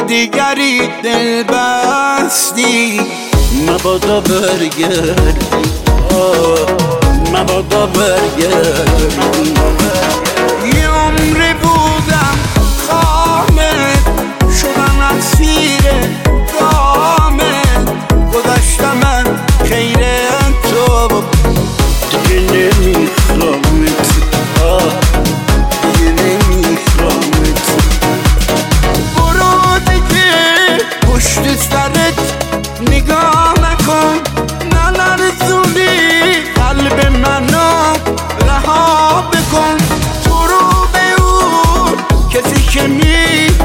دیگری دل بستی، مبادا برگردی، مبادا برگردی. یه عمری بودم کامل، شدم اسیر کامل، گذشتم من خیر تو، دیگه نمیخوامت، دیگه نمیخوامت. برو دیگه پشت سرت نگاه نکن، نلرزونی قلب منو رها بکن. تو رو به اون کسی که